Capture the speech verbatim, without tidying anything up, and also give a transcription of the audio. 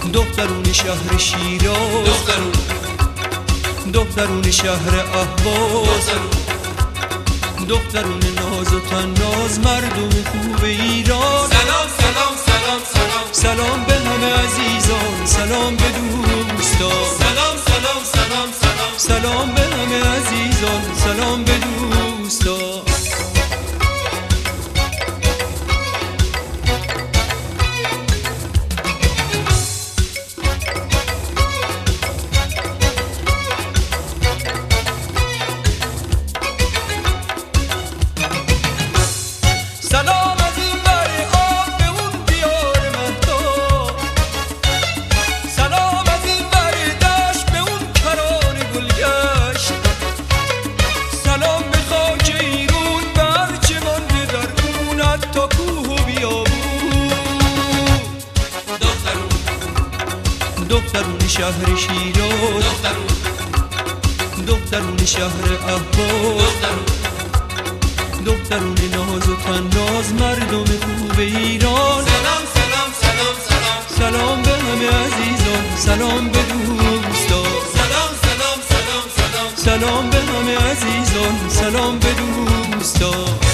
دخترون شهر شیراز، دخترون دخترون شهر اهواز، دخترون دخترون ناز و تناز، مردم خوب ایران. سلام سلام سلام سلام سلام به همه عزیزان، سلام به دوستان. سلام سلام سلام سلام سلام به همه عزیزان، سلام به دوستان. سلام از این ور آب به اون دیار مهتاب، سلام از این ور دشت به اون کران گلگشت، سلام به خاک ایرون به هر چه مانده در اون، حتی کوه و بیابون. دخترون دخترون شهر شیراز، دخترون دخترون شهر اهواز، دخترون دخترون ناز و تناز، مردم خوب ایران. سلام سلام سلام سلام سلام به همه عزیزان، سلام به دوستان. سلام سلام سلام سلام سلام به همه عزیزان، سلام به دوستان.